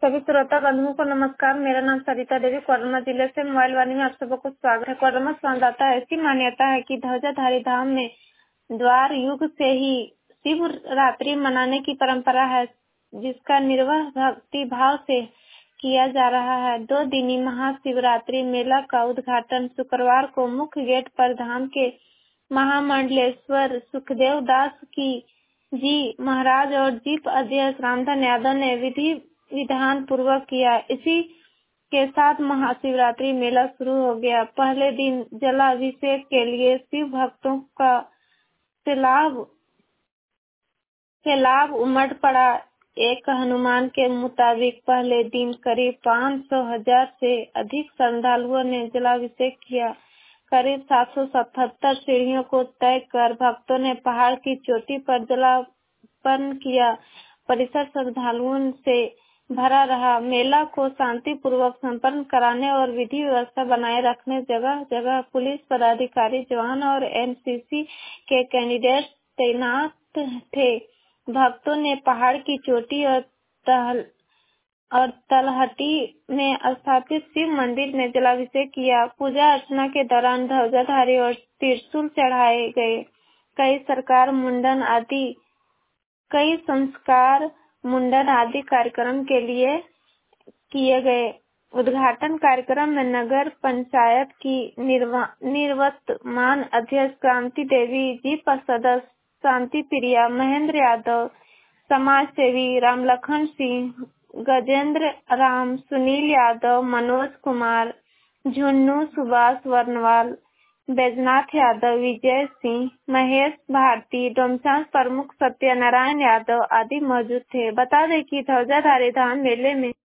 सभी श्रोता बंधुओं को नमस्कार। मेरा नाम सरिता देवी कोडरमा जिले से मोबाइल वाणी में आप सबको स्वागत है। कोडरमा संवाददाता ऐसी मान्यता है कि ध्वजाधारी धाम में द्वार युग से ही शिवरात्रि मनाने की परंपरा है, जिसका निर्वाह भक्ति भाव से किया जा रहा है। 2 दिनी महाशिवरात्रि मेला का उद्घाटन शुक्रवार को मुख्य गेट पर धाम के महामंडलेश्वर सुखदेव दास की जी महाराज और जीप अध्यक्ष रामधन यादव ने विधान पूर्वक किया। इसी के साथ महाशिवरात्रि मेला शुरू हो गया। पहले दिन जलाभिषेक के लिए शिव भक्तों का सैलाब उमड़ पड़ा। एक अनुमान के मुताबिक पहले दिन करीब 500,000 से अधिक श्रद्धालुओं ने जलाभिषेक किया। करीब 777 सीढ़ियों को तय कर भक्तों ने पहाड़ की चोटी पर जलार्पण किया। परिसर श्रद्धालुओं से भरा रहा। मेला को शांतिपूर्वक संपन्न कराने और विधि व्यवस्था बनाए रखने जगह जगह पुलिस पदाधिकारी, जवान और एनसीसी के कैडेट्स तैनात थे। भक्तों ने पहाड़ की चोटी और तलहटी में स्थापित शिव मंदिर में जलाभिषेक किया। पूजा अर्चना के दौरान ध्वजाधारी और त्रिशूल चढ़ाए गए। कई संस्कार मुंडन आदि कार्यक्रम किए गए। उद्घाटन कार्यक्रम में नगर पंचायत की निवर्तमान अध्यक्ष क्रांति देवी, जीप सदस्य शांति प्रिया, महेंद्र यादव, समाज सेवी रामलखन सिंह, गजेंद्र राम, सुनील यादव, मनोज कुमार, झुन्नू, सुभाष वर्णवाल, बैजनाथ यादव, विजय सिंह, महेश भारती, डोमचांच प्रमुख सत्यनारायण यादव आदि मौजूद थे। बता दें कि ध्वजाधारी धाम मेले में